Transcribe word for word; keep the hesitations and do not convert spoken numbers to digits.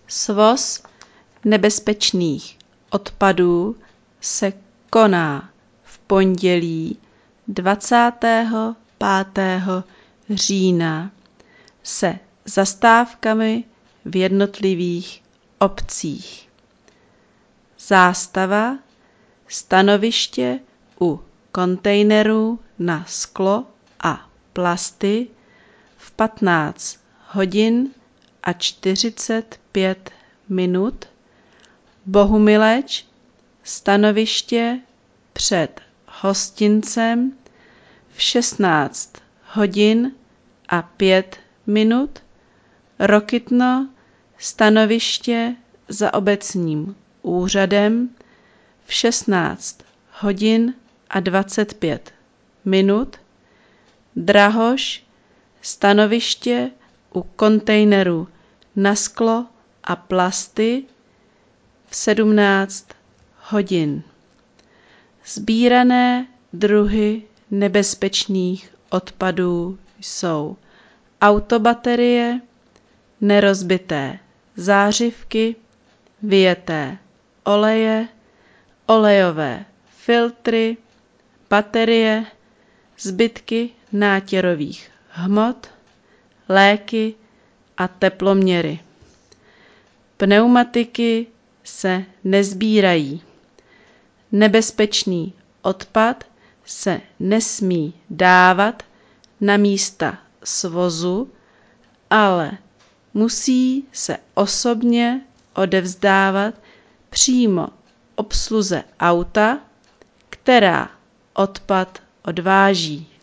Svoz nebezpečných odpadů se koná v pondělí dvacátého pátého října se zastávkami v jednotlivých obcích. Zástava, stanoviště u kontejnerů na sklo a plasty v patnáct hodin a čtyřicet pět minut. Bohumileč, stanoviště před hostincem v šestnáct hodin a pět minut. Rokytno, stanoviště za obecním úřadem v šestnáct hodin a dvacet pět minut. Drahoš, stanoviště u kontejnerů na sklo a plasty v sedmnáct hodin. Sbírané druhy nebezpečných odpadů jsou autobaterie, nerozbité zářivky, vyjeté oleje, olejové filtry, baterie, zbytky nátěrových hmot, léky a teploměry. Pneumatiky se nesbírají. Nebezpečný odpad se nesmí dávat na místa svozu, ale musí se osobně odevzdávat přímo obsluze auta, která odpad odváží.